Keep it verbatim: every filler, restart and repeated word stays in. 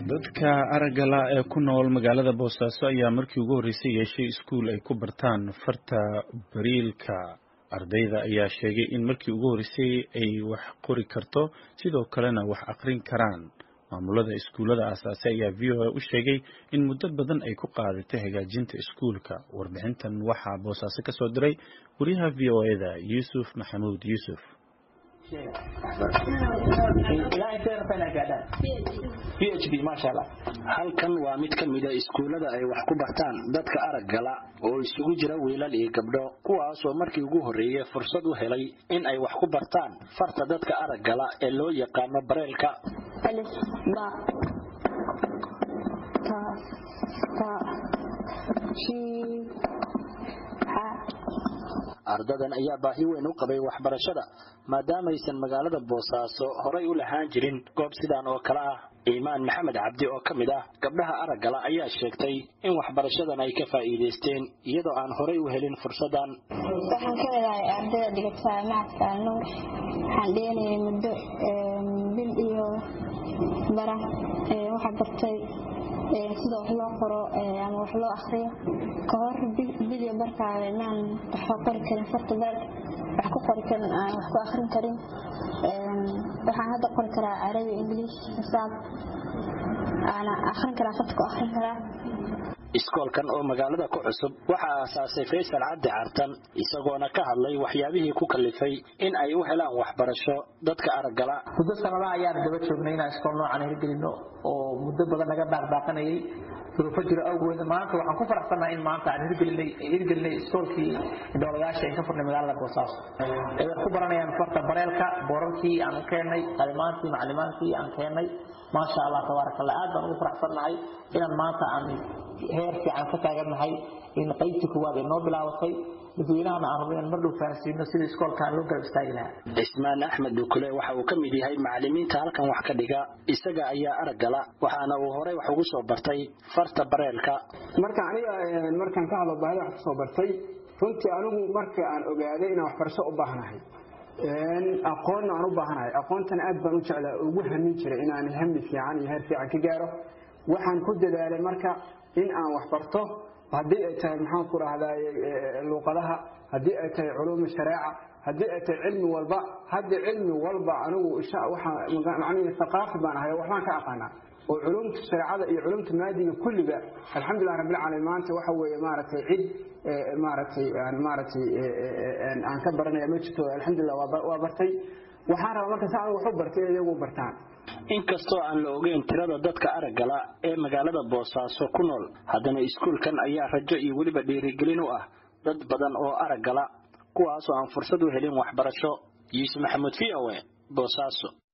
dadka aragala ee ku nool magaalada Boosaaso ayaa markii ugu horeysay yeeshay iskuul ay ku bartaan farta bariilka. Ardayda ayaa sheegay in markii ugu horeysay ay wax qori karto sidoo kalena wax aqrin karaan. Maamulada iskuulada aasaasay ayaa V O A u sheegay in muddo badan ay ku qaadatay hagaajinta iskuulka. Warbixintan waxaa Boosaaso ka soo diray wariyaha V O A-da Yuusuf Maxamuud Yuusuf. P H D ma sha Allah. Halkan waa mid ka mid ah iskuulada ay wax ku bartaan dadka aragala oo isugu jira wiilal iyo gabdho kuwaas oo markii ugu horeeyay fursad u helay in ay wax ku bartaan farta dadka aragala ee loo yaqaan bareelka. Alif ba ta ta shi ha. Ardadan ayaa baahi weyn u qabay waxbarashada maadaama aysan magaalada Boosaaso horay u lahaan jirin goob sidaan oo kala ah. Iimaan Maxamed Cabdi oo kamid ah gabdhaha aragala ayaa sheegtay in waxbarashadan ay ka faa'iideysteen iyadoo aan horay u helin fursadan. Waxaan ka wadaay ardayda dhigata macadkaanu waxaan dheenay muddo bil iyo bara waxa bartay sida wax loo qoro ama wax loo akhriyo ka hor bil iyo barka inaan wax qori karin farta bal wax ku qori karin aan wax ku akhrin karin waxaan hadda qori karaa Arabi English xisaab ana akhrin karaa farta ku akhrin karaa. Iskoolkan oo magaalada ku cusub waxa aasaasay Faysal Cabdi Cartan isagoona ka hadlay waxyaabihii ku kalifay in ay u helaan waxbarasho dadka aragala. muddo sanada ayaa daba joognay in iskool noocan ay gelino oo muddo badan laga dhaaqdaaqanayay duruufo jira awgeed maanta waxaan ku faraxsanahay in maanta aan hirgelinay hirgelinay iskoolkii dowladaasha in ka furnay magaalada Boosaaso ee wax ku baranayaan farta bareelka boorarkii aan keenay qalimaantii macluumaadkii aan keenay ma sha Allah tabarakallah aad baan ugu faraxsanahay in maanta aan heer fiican ka taaganahay in qaybtii kuwaad ee noo bilaabatay dadweynaha aan rabin mar dhow faahfaahino sida iskoolka loo garab istaagi lahaa. Ismaan Axmed Dukule waxa uu ka mid yahay macallimiinta halkan wax ka dhiga isaga ayaa aragala waxaana uu horay wax ugu soo bartay farta bareelka. marka aniga markaan ka hadlo baahida wax soo bartay runtii anigu marka aan ogaaday in wax barasho u baahanahay een aqoon aan u baahanahay aqoontan aad baan u jeclaa ugu hamin jiray in aan hami fiican iyo heer fiican ka gaaro waxaan ku dadaalay marka in aan wax barto hadii ay tahay maxaan ku raahdaa luqadaha hadii ay tahay culuum shariica hadii ay tahay cilmi walba hadii cilmi walba anigu waxa macnaheedu thaqaafi baan ahay waxaan ka aqaana oo culuumta shariicada iyo culuumta maadiga kulliga alxamdulillah rabbil caalamiin maanta waxa weeye maaragtay cid maaragtay aan maaragtay aan ka baranaya ma jirto alxamdulillah waa bartay waxaan rabaa marka saan wax u bartay iyagu bartaan. Inkastoo aan la ogeyn tirada dadka aragala ee magaalada Boosaaso ku nool haddana iskuulkan ayaa rajo iyo waliba dhiirigelin u ah dad badan oo aragala kuwaas oo aan fursad u helin waxbarasho. Yuusuf Maxamuud V O A Boosaaso.